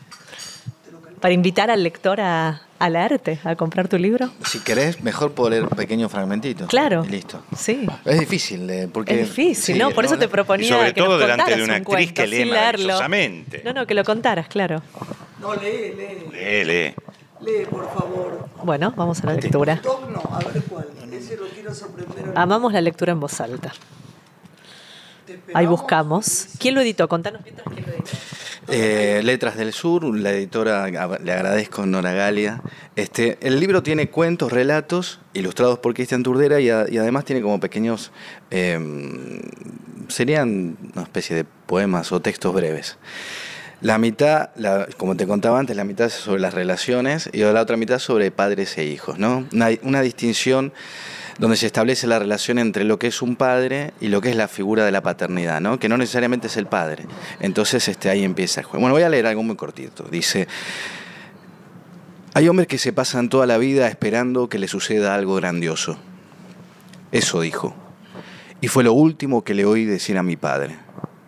Para invitar al lector a, a leerte, a comprar tu libro. Si querés, mejor puedo leer pequeños fragmentitos. Claro. Y listo. Sí. Es difícil, eh, porque... Es difícil, sí, ¿no? Por eso te proponía y sobre que todo nos delante contaras de una un actriz cuento, que lee sin leerlo. maravillosamente. No, no, que lo contaras, claro. No, lee, lee. Lee, lee. Lee, por favor. Bueno, vamos a la lectura. Doc no, a ver cuál. Ese lo quiero sorprender. Amamos la lectura en voz alta. Ahí buscamos. ¿Quién lo editó? Contanos mientras quién lo editó. Eh, Letras del Sur, la editora, le agradezco, Nora Galia. Este, el libro tiene cuentos, relatos, ilustrados por Cristian Turdera y, a, y además tiene como pequeños, eh, serían una especie de poemas o textos breves. La mitad, la, como te contaba antes, la mitad es sobre las relaciones y la otra mitad sobre padres e hijos, ¿no? Una, una distinción donde se establece la relación entre lo que es un padre y lo que es la figura de la paternidad, ¿no? Que no necesariamente es el padre. Entonces este, ahí empieza el juego. Bueno, voy a leer algo muy cortito. Dice: hay hombres que se pasan toda la vida esperando que le suceda algo grandioso. Eso dijo. Y fue lo último que le oí decir a mi padre.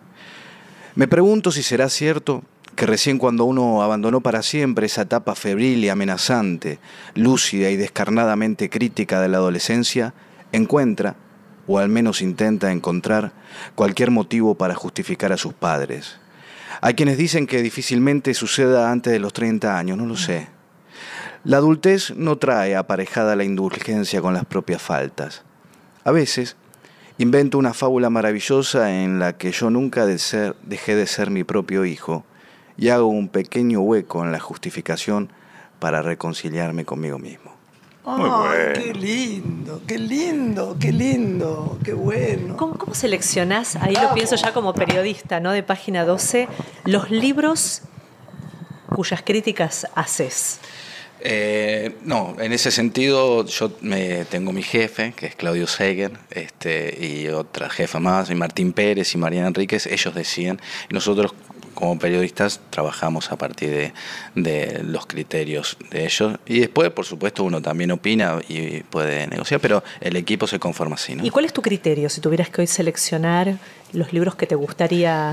Me pregunto si será cierto que recién cuando uno abandonó para siempre esa etapa febril y amenazante, lúcida y descarnadamente crítica de la adolescencia, encuentra, o al menos intenta encontrar, cualquier motivo para justificar a sus padres. Hay quienes dicen que difícilmente suceda antes de los treinta años, no lo sé. La adultez no trae aparejada la indulgencia con las propias faltas. A veces invento una fábula maravillosa en la que yo nunca de ser, dejé de ser mi propio hijo, y hago un pequeño hueco en la justificación para reconciliarme conmigo mismo. Muy bueno. Qué lindo, qué lindo, qué lindo, qué bueno. ¿Cómo, cómo seleccionás, ahí lo pienso ya como periodista, ¿no? De Página doce, los libros cuyas críticas haces? Eh, no, en ese sentido yo me, tengo mi jefe, que es Claudio Seger, este, y otra jefa más, y Martín Pérez y Mariana Enríquez, ellos decían, y nosotros como periodistas trabajamos a partir de, de los criterios de ellos, y después por supuesto uno también opina y puede negociar, pero el equipo se conforma así, ¿no? ¿Y cuál es tu criterio si tuvieras que hoy seleccionar los libros que te gustaría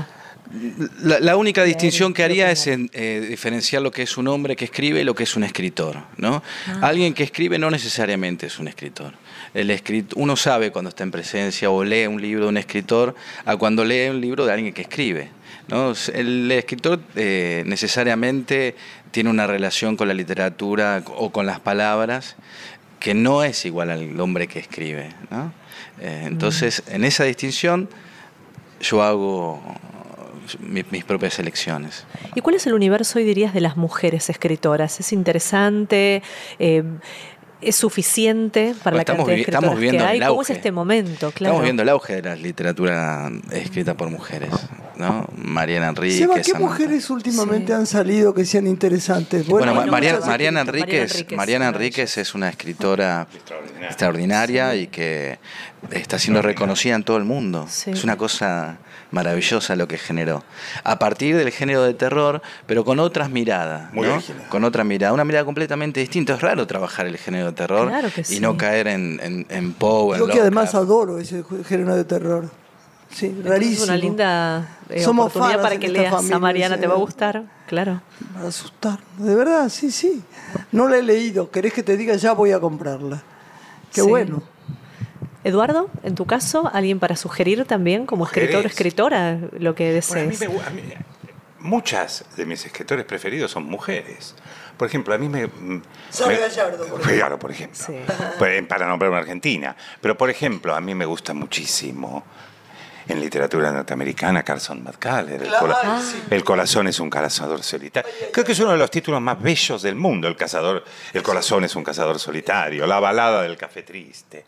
La, la única Leer distinción y que haría es opinar. en, eh, diferenciar lo que es un hombre que escribe y lo que es un escritor, ¿no? Ah. Alguien que escribe no necesariamente es un escritor. El escrit- uno sabe cuando está en presencia o lee un libro de un escritor a cuando lee un libro de alguien que escribe, ¿no? El escritor eh, necesariamente tiene una relación con la literatura o con las palabras que no es igual al hombre que escribe, ¿no? Eh, entonces, en esa distinción yo hago mi- mis propias elecciones. ¿Y cuál es el universo hoy dirías de las mujeres escritoras? ¿Es interesante? Eh, ¿Es suficiente para Bueno, la estamos cantidad de vi- escritoras estamos viendo que hay? el ¿Cómo es auge. este momento? Claro. Estamos viendo el auge de la literatura escrita por mujeres, ¿no? Mariana Enríquez. Seba, ¿qué Samantha. mujeres últimamente Sí. han salido que sean interesantes? Bueno, Ma- Bueno, Mariana, muchas Mariana escritas. Enríquez, Mariana Enríquez, Mariana una de Enríquez es una escritora Extraordinaria. extraordinaria y que está siendo reconocida en todo el mundo. Sí. Es una cosa maravillosa lo que generó. A partir del género de terror, pero con otras miradas, Muy ¿no? original. Con otra mirada, una mirada completamente distinta. Es raro trabajar el género de terror Claro que y sí. no caer en, en, en Poe, en Yo que además Lovecraft. adoro ese género de terror. Sí, Entonces, rarísimo. una linda eh, Somos oportunidad fanas para en que esta leas familia, a Mariana, sí. te va a gustar, claro. Para asustar. De verdad, sí, sí. No la he leído. ¿Querés que te diga? Ya voy a comprarla. Qué Sí. bueno. Eduardo, en tu caso, ¿alguien para sugerir también como Mujeres. escritor o escritora lo que Bueno, a mí desees? me gu- a mí- muchas de mis escritores preferidos son mujeres. Por ejemplo, a mí me... mm, Sara me- Gallardo, por ejemplo. Claro, por ejemplo. Sí. Pues, para nombrar una argentina. Pero, por ejemplo, a mí me gusta muchísimo en literatura norteamericana Carson McCullers. El, Claro, cora- ay, sí. El corazón es un cazador solitario. Creo que es uno de los títulos más bellos del mundo. El cazador, el corazón es un cazador solitario. La balada del café triste.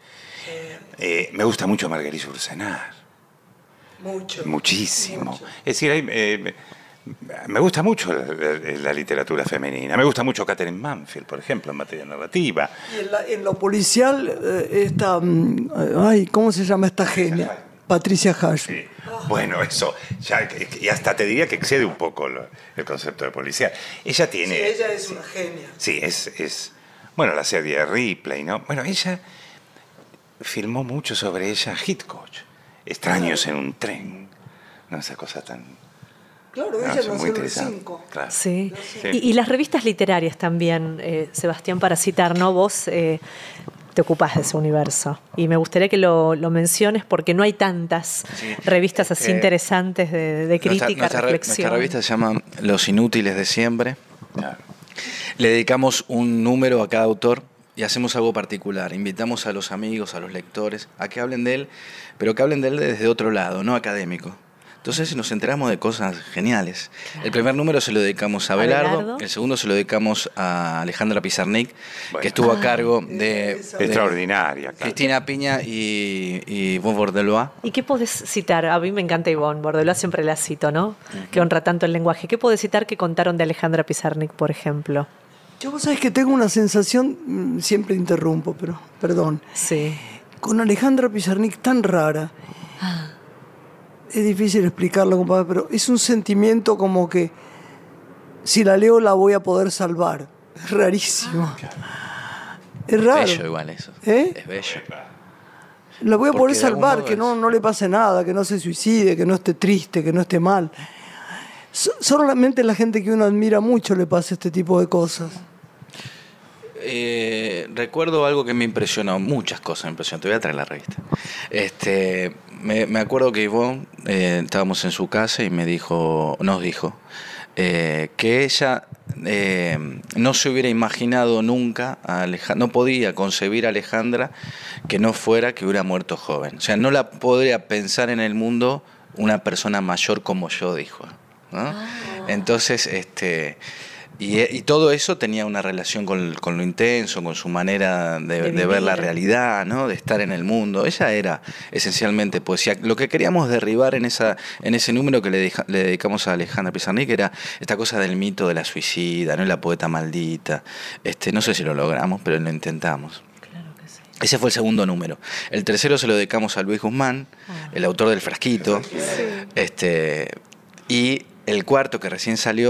Eh, me gusta mucho Marguerite Yourcenar. Mucho. Muchísimo. Mucho. Es decir, hay, eh, me gusta mucho la, la- la literatura femenina. Me gusta mucho Catherine Manfield, por ejemplo, en materia narrativa. Y en, la- en lo policial, eh, esta. mm, Ay, ¿cómo se llama esta genia? Patricia Hash. Sí. Bueno, eso, ya, que- que- y hasta te diría que excede un poco lo- el concepto de policía. Ella tiene... es una genia. Sí, es, es... Bueno, la serie de Ripley, ¿no? Bueno, ella filmó mucho sobre ella Hitchcock. Extraños en un tren. No, esa cosa tan... Claro, no, ella es nació muy en el interesante. cinco. Claro. Sí. Sí. Y, y las revistas literarias también, eh, Sebastián, para citar, ¿no? Vos eh, te ocupás de ese universo. Y me gustaría que lo, lo menciones porque no hay tantas Sí. revistas así Eh, interesantes de, de crítica, Nuestra, nuestra re- reflexión. nuestra revista se llama Los Inútiles de Siempre. Claro. Le dedicamos un número a cada autor y hacemos algo particular. Invitamos a los amigos, a los lectores, a que hablen de él, pero que hablen de él desde otro lado, no académico. Entonces nos enteramos de cosas geniales. El primer número se lo dedicamos a ¿A Belardo, Belardo? el segundo se lo dedicamos a Alejandra Pizarnik, Bueno. que estuvo Ah. a cargo de, de Extraordinaria, claro. Cristina Piña y, y Yvonne Bordelois. ¿Y qué podés citar? A mí me encanta Ivonne Bordelois, siempre la cito, ¿no? Que honra tanto el lenguaje. ¿Qué podés citar que contaron de Alejandra Pizarnik, por ejemplo? Yo, vos sabés que tengo una sensación, mm, siempre interrumpo, pero perdón, Sí. con Alejandra Pizarnik tan rara. Es difícil explicarlo, compadre, pero es un sentimiento como que si la leo la voy a poder salvar. Es rarísimo. Es raro. Bello igual eso. ¿Eh? Es bello. La voy a Porque poder de algún salvar, modo que no, es- no le pase nada, que no se suicide, que no esté triste, que no esté mal. So- solamente la gente que uno admira mucho le pasa este tipo de cosas. Eh, recuerdo algo que me impresionó, muchas cosas me impresionó, te voy a traer la revista. Este, me, me acuerdo que Ivonne, eh, estábamos en su casa y me dijo, nos dijo, eh, que ella eh, no se hubiera imaginado nunca, a Aleja- no podía concebir a Alejandra que no fuera que hubiera muerto joven. O sea, no la podría pensar en el mundo una persona mayor como yo, dijo, ¿no? Entonces, este... Y, y todo eso tenía una relación con, con lo intenso, con su manera de, De de ver la vivir. realidad, ¿no? De estar en el mundo. Ella era esencialmente poesía. Lo que queríamos derribar en esa en ese número que le, deja- le dedicamos a Alejandra Pizarnik era esta cosa del mito de la suicida, ¿no? La poeta maldita. Este, no sé si lo logramos, pero lo intentamos. Claro que sí. Ese fue el segundo número. El tercero se lo dedicamos a Luis Guzmán, Ah. el autor del Frasquito. Este, y el cuarto, que recién salió,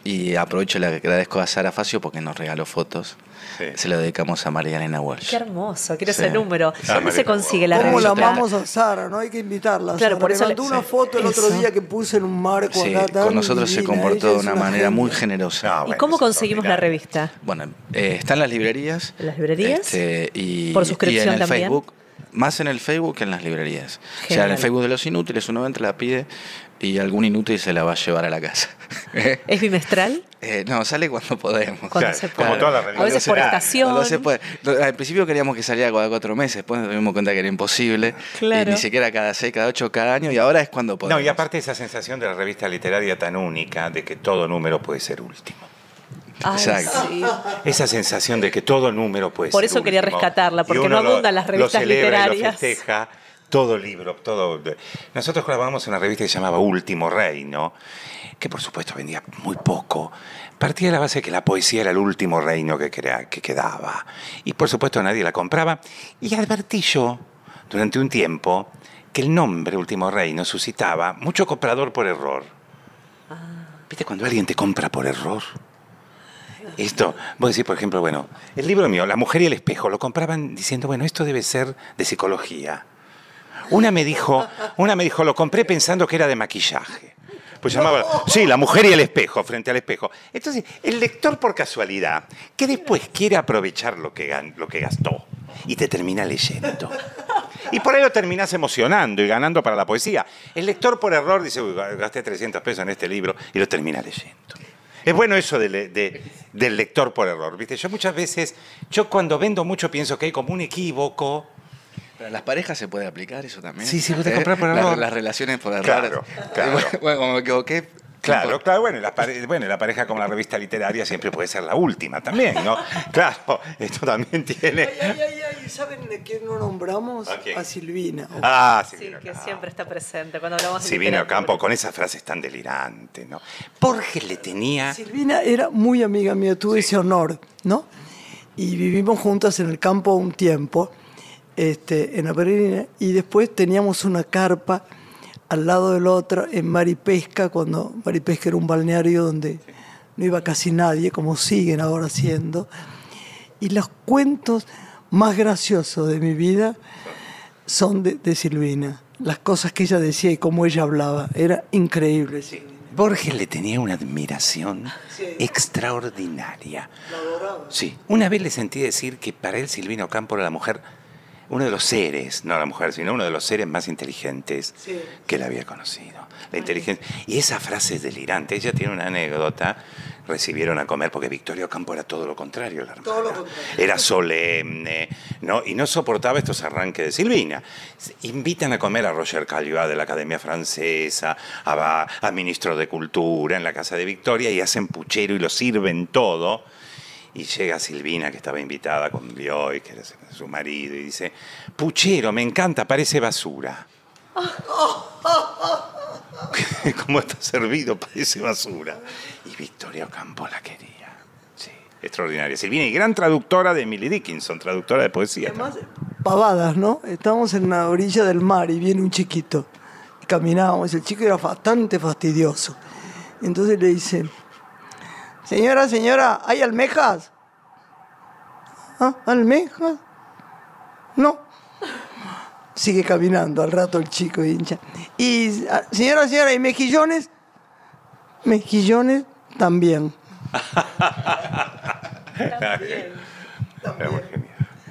Y aprovecho y le agradezco a Sara Facio porque nos regaló fotos. Sí. Se lo dedicamos a María Elena Walsh. Qué hermoso, quiero Sí. ese número. Ah, ¿Dónde se María, consigue la ¿Cómo la revista? amamos a Sara? ¿No? Hay que invitarla. Claro, Sara. por Me eso le- mandó una sí. foto el otro Eso. día que puse en un marco Sí, acá. tan con nosotros se divina. comportó Ella de es una manera muy genia. generosa. Ah, ¿Y bueno, cómo es conseguimos la extraordinario. revista? Bueno, eh, está en las librerías. ¿En las librerías? Este, y, ¿Por suscripción y en el también? Facebook. Más en el Facebook que en las librerías. O sea, Genial. en el Facebook de los inútiles uno entra, la pide y algún inútil se la va a llevar a la casa. ¿Es bimestral? Eh, no, sale cuando podemos. Cuando Claro, se como puede. todas las A revistas. veces por Ah, estación. No se puede. No, al principio queríamos que saliera cada cuatro meses, después nos dimos cuenta que era imposible. Claro. Y ni siquiera cada seis, cada ocho, cada año, y ahora es cuando podemos. No, y aparte esa sensación de la revista literaria tan única de que todo número puede ser último. Ay, Exacto. sí. Esa sensación de que todo número puede Por ser eso quería último. rescatarla, Y porque uno no lo- abundan las revistas lo celebra y literarias. lo festeja, todo libro, todo. Nosotros colaboramos en una revista que se llamaba Último Reino, que por supuesto vendía muy poco. Partía de la base de que la poesía era el último reino que, crea, que quedaba. Y por supuesto nadie la compraba. Y advertí yo, durante un tiempo, que el nombre Último Reino suscitaba mucho comprador por error. ¿Viste cuando alguien te compra por error? Esto, vos decís, por ejemplo, bueno, el libro mío, La mujer y el espejo, lo compraban diciendo, bueno, esto debe ser de psicología. Una me dijo, una me dijo, lo compré pensando que era de maquillaje. Pues llamaba, sí, La mujer y el espejo, frente al espejo. Entonces, el lector por casualidad, que después quiere aprovechar lo que, gan- lo que gastó y te termina leyendo. Y por ahí lo terminás emocionando y ganando para la poesía. El lector por error dice, uy, gasté trescientos pesos en este libro y lo termina leyendo. Es bueno eso de, de, del lector por error, ¿viste? Yo muchas veces, yo cuando vendo mucho pienso que hay como un equívoco. Pero a las parejas se puede aplicar eso también. Sí, sí, vos te compras por Las- error. Las relaciones por error. Claro, claro. Bueno, bueno, como me equivoqué. Claro, claro, bueno, y la, pare- bueno, y la pareja como la revista literaria siempre puede ser la última también, ¿no? Claro, esto también tiene... Ay, ay, ay, ay, ¿saben de quién no nombramos? ¿A quién? A Silvina. Ah, Sí, Silvino que Campo. siempre está presente cuando hablamos de Silvino literatura. Campo con esas frases tan delirantes, ¿no? Borges le tenía... Silvina era muy amiga mía, tuve ese honor, ¿no? Y vivimos juntas en el campo un tiempo, este, en la Peregrina, y después teníamos una carpa al lado de la otra en Maripesca, cuando Maripesca era un balneario donde no iba casi nadie, como siguen ahora siendo. Y los cuentos más graciosos de mi vida son de, de Silvina. Las cosas que ella decía y cómo ella hablaba. Era increíble, Silvina. Borges le tenía una admiración extraordinaria. Sí, una vez le sentí decir que para él Silvino Campo era la mujer, uno de los seres, no la mujer, sino uno de los seres más inteligentes Sí. que él había conocido. La inteligencia. Y esa frase es delirante. Ella tiene una anécdota. Recibieron a comer, porque Victorio Campo era todo lo contrario, la hermana. Todo lo contrario. Era solemne, ¿no? Y no soportaba estos arranques de Silvina. Invitan a comer a Roger Caillois de la Academia Francesa, a, a ministro de Cultura en la casa de Victoria, y hacen puchero y lo sirven todo. Y llega Silvina, que estaba invitada con Bioy, que era su marido, y dice, puchero, me encanta, parece basura. ¿Cómo está servido? Parece basura. Y Victoria Campo la quería. Sí, extraordinaria. Silvina, y gran traductora de Emily Dickinson, traductora de poesía. Además, pavadas, ¿no? Estábamos en la orilla del mar y viene un chiquito. Y caminábamos, el chico era bastante fastidioso. Y entonces le dice, señora, señora, ¿hay almejas? ¿Ah, almejas? No. Sigue caminando, al rato el chico hincha. Y, ah, señora, señora, ¿hay mejillones? Mejillones también. Era muy genial.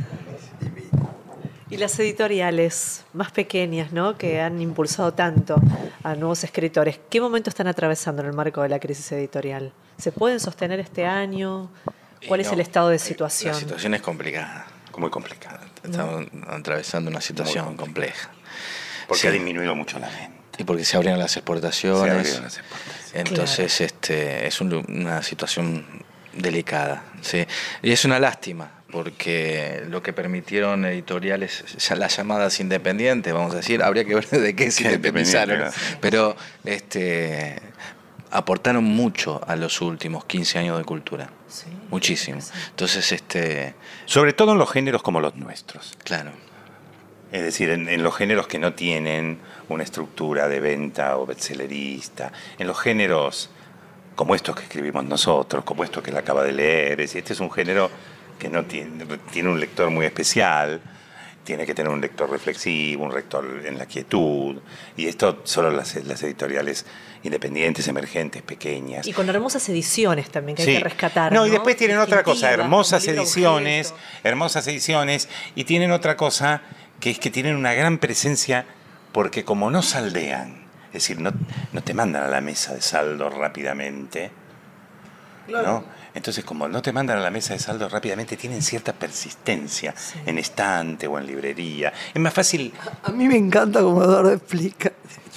Y las editoriales más pequeñas, ¿no?, que han impulsado tanto a nuevos escritores, ¿qué momento están atravesando en el marco de la crisis editorial? ¿Se pueden sostener este año? ¿Cuál Y es no, el estado de eh, situación? La situación es complicada. Muy complicada. Estamos atravesando una situación compleja. Porque Sí. ha disminuido mucho la gente. Y porque se abrieron las Se exportaciones. abrieron las exportaciones. Entonces, este, es un- una situación delicada, ¿sí? Y es una lástima, porque lo que permitieron editoriales, ya las llamadas independientes, vamos a decir, habría que ver de qué se Qué independizaron, independiente, pero este, aportaron mucho a los últimos quince años de cultura, Sí, muchísimo. Entonces, este, Sobre todo en los géneros como los nuestros. claro, Es decir, en, en los géneros que no tienen una estructura de venta o bestsellerista, en los géneros como estos que escribimos nosotros, como estos que él acaba de leer. Es decir, este es un género que no tiene, tiene un lector muy especial, tiene que tener un lector reflexivo, un lector en la quietud, y esto solo las, las editoriales independientes, emergentes, pequeñas. Y con hermosas ediciones también que Sí. hay que rescatar. No, No, y después tienen otra cosa, Distintivas, hermosas como libro ediciones, objeto. hermosas ediciones, y tienen otra cosa, que es que tienen una gran presencia, porque como no saldean, es decir, no, no te mandan a la mesa de saldo rápidamente, ¿no? Entonces, como no te mandan a la mesa de saldo rápidamente, tienen cierta persistencia Sí. en estante o en librería. Es más fácil. A mí me encanta como Eduardo explica.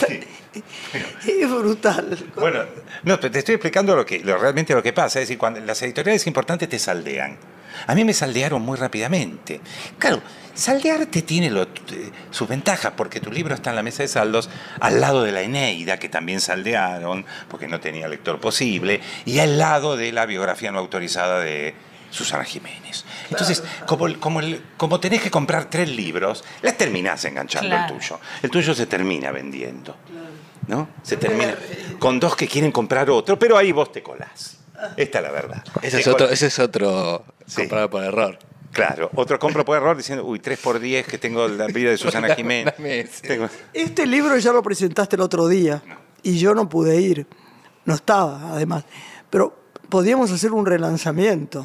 Es brutal. Bueno, no, te estoy explicando lo que lo, realmente lo que pasa. Es decir, cuando las editoriales importantes te saldean. A mí me saldearon muy rápidamente. Claro, saldearte tiene lo, sus ventajas, porque tu libro está en la mesa de saldos al lado de la Eneida, que también saldearon, porque no tenía lector posible, y al lado de la biografía no autorizada de Susana Jiménez. Entonces, como, como, el- como tenés que comprar tres libros, las terminás enganchando Claro. el tuyo. El tuyo se termina vendiendo, ¿no? Se termina con dos que quieren comprar otro, pero ahí vos te colás. Esta es la verdad. Ese Te es otro, colás. ese es otro Sí. comprado por error. Claro, otro compra por error diciendo, uy, tres por diez que tengo la vida de Susana Jiménez. Dame ese. Tengo- Este libro ya lo presentaste el otro día y yo no pude ir. No estaba, además. Pero podíamos hacer un relanzamiento.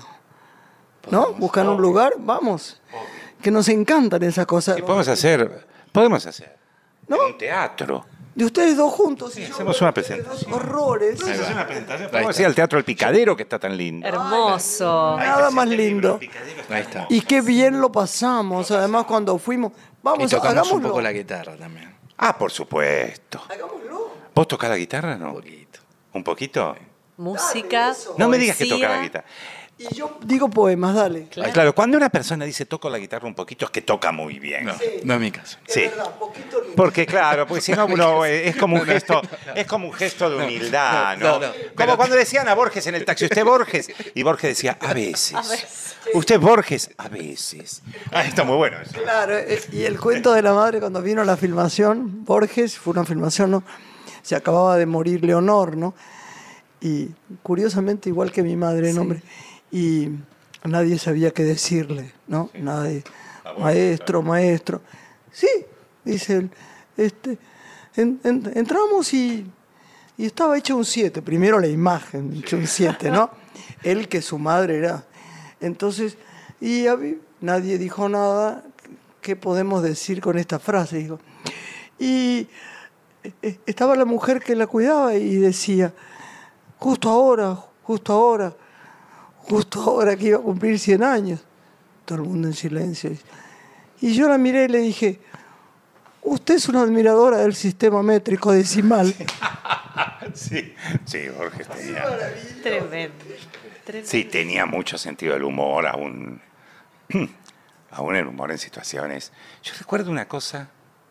¿No? Buscar un lugar, vamos. Que nos encantan esas cosas. ¿Qué podemos hacer? Podemos hacer. ¿No? En un teatro. De ustedes dos juntos. y yo hacemos veo una ustedes presentación. dos horrores. Podemos hacer una presentación. Ahí Podemos está. ir al Teatro El Picadero, que está tan lindo. Hermoso. Nada más lindo. Ahí está. Y qué bien lo pasamos. Además, cuando fuimos. Y Vamos, tocamos hagámoslo. un poco la guitarra también. Ah, por supuesto. Hagámoslo. ¿Vos tocás la guitarra, no? Un poquito. ¿Un poquito? Música. Dale, eso. No me digas que poesía. tocas la guitarra. Y yo digo poemas, dale. Claro. Ah, claro, cuando una persona dice toco la guitarra un poquito, es que toca muy bien. No, no es mi caso. Es Sí. verdad, poquito lindo. Porque claro, porque si no uno eh, es como un gesto, es como un gesto de humildad, ¿no? no, no, Como pero- cuando decían a Borges en el taxi, usted Borges, y Borges decía a veces. Usted Borges, a veces. Ah, está muy bueno eso. Claro, eh, y el cuento de la madre cuando vino la filmación, Borges, fue una filmación, ¿no? Se acababa de morir Leonor, ¿no? Y curiosamente, igual que mi madre, ¿no, hombre? Y nadie sabía qué decirle, ¿no? Nadie. Maestro, maestro. Sí, dice él. Este, en- en- entramos y, y estaba hecho un siete. Primero la imagen, hecho un siete, ¿no? Él que su madre era. Entonces, y habí- nadie dijo nada. ¿Qué podemos decir con esta frase? Dijo. Y eh, estaba la mujer que la cuidaba y decía, justo ahora, justo ahora, justo ahora que iba a cumplir cien años. Todo el mundo en silencio. Y yo la miré y le dije, usted es una admiradora del sistema métrico decimal. Sí, sí, Borges tenía. Tremendo. Tremendo. Sí, tenía mucho sentido del humor, aún, aún el humor en situaciones. Yo recuerdo una cosa,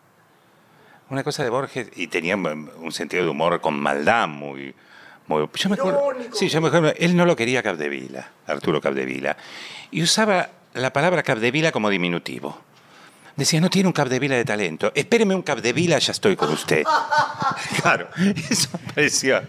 una cosa de Borges, y tenía un sentido de humor con maldad muy... muy yo me acuerdo, Irónico. sí, yo me acuerdo, él no lo quería Capdevila, Arturo Capdevila, y usaba la palabra Capdevila como diminutivo. Decía, no tiene un Capdevila de talento, espéreme un Capdevila, ya estoy con usted. Claro, eso me pareció...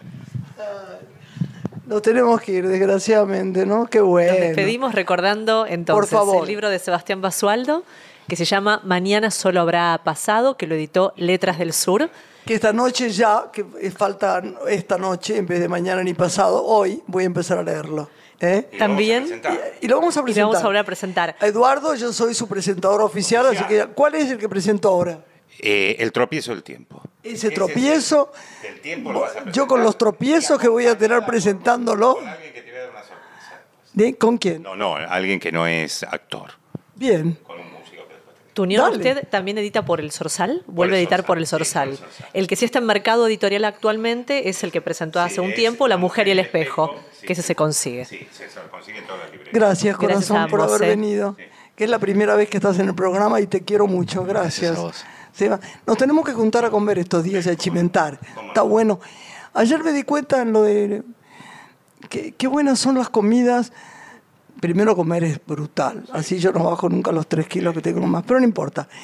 Nos tenemos que ir, desgraciadamente, ¿no? Qué bueno. Nos despedimos recordando entonces Por favor. el libro de Sebastián Basualdo, que se llama Mañana solo habrá pasado, que lo editó Letras del Sur. Que esta noche ya, que falta esta noche, en vez de mañana ni pasado, hoy voy a empezar a leerlo. ¿eh? Y lo vamos a También- presentar. Y, y lo vamos a Y lo presentar. vamos a volver a presentar. Eduardo, yo soy su presentador oficial, así que ¿cuál es el que presento ahora? Eh, el tropiezo del tiempo. Ese tropiezo. es el- el tiempo lo vas a presentar. Yo con los tropiezos que voy a tener presentándolo. Con alguien que te va a dar una sorpresa. ¿De? ¿Con quién? No, no, alguien que no es actor. Bien. Con un músico que después te... Tunión, Dale. usted también edita por El Zorzal, vuelve a El editar Zorzal, por El sí, por Zorzal. El Zorzal. El que sí está en mercado editorial actualmente es el que presentó hace un es tiempo, La La Mujer y el Espejo, sí, que ese sí. se consigue. Sí, se lo consigue en todas las librerías. Gracias, Gracias corazón, a por ambos, haber eh. venido. Que es la primera vez que estás en el programa y te quiero mucho. Gracias. Gracias a vos. Seba, nos tenemos que juntar a comer estos días y a chimentar. Está bueno. Ayer me di cuenta en lo de que- qué buenas son las comidas. Primero comer es brutal. Así yo no bajo nunca los tres kilos que tengo más, pero no importa.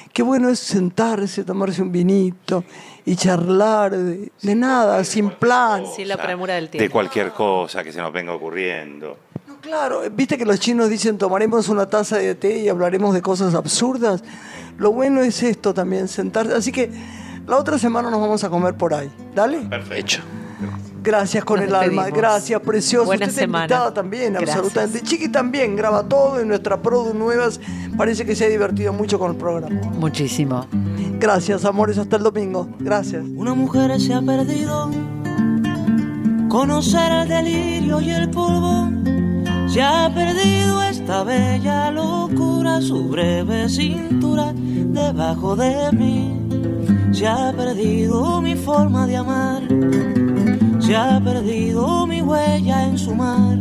qué bueno es sentarse, tomarse un vinito y charlar de, de nada, sin plan. Sin la premura del tiempo. De cualquier cosa que se nos venga ocurriendo. No, claro, viste que los chinos dicen tomaremos una taza de té y hablaremos de cosas absurdas. Lo bueno es esto también, sentarse. Así que la otra semana nos vamos a comer por ahí. ¿Dale? Perfecto. Hecho. Gracias con Nos el alma, despedimos. gracias, precioso. Buena Usted está semana. invitada también, Gracias. absolutamente. Chiqui también graba todo en nuestra Produ Nuevas. Parece que se ha divertido mucho con el programa. Muchísimo. Gracias, amores, hasta el domingo. Gracias. Una mujer se ha perdido, conocer el delirio y el polvo. Se ha perdido esta bella locura, su breve cintura debajo de mí. Se ha perdido mi forma de amar, se ha perdido mi huella en su mar.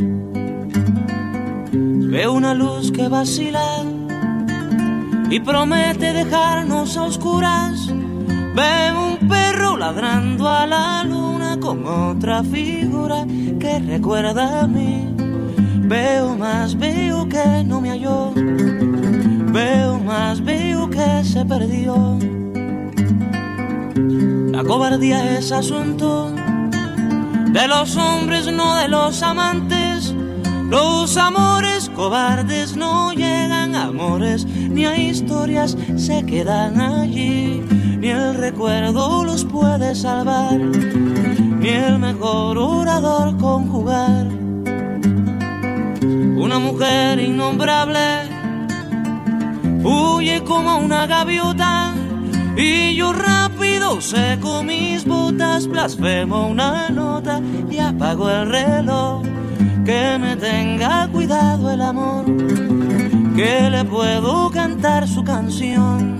Veo una luz que vacila y promete dejarnos a oscuras. Veo un perro ladrando a la luna con otra figura que recuerda a mí. Veo más, veo que no me halló. Veo más, veo que se perdió. La cobardía es asunto de los hombres, no de los amantes. Los amores cobardes no llegan a amores, ni a historias se quedan allí. Ni el recuerdo los puede salvar, ni el mejor orador conjugar. Una mujer innombrable huye como una gaviota, y yo rápido seco mis botas, blasfemo una nota y apago el reloj. Que me tenga cuidado el amor, que le puedo cantar su canción.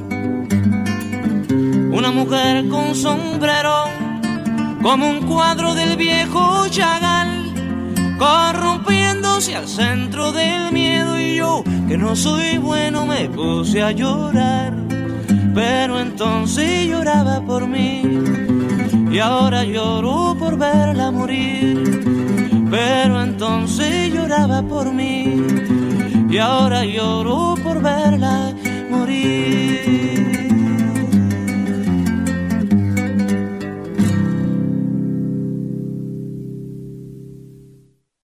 Una mujer con sombrero, como un cuadro del viejo Chagall, corrompiéndose al centro del miedo, y yo, que no soy bueno, me puse a llorar. Pero entonces lloraba por mí, y ahora lloro por verla morir. Pero entonces lloraba por mí, y ahora lloro por verla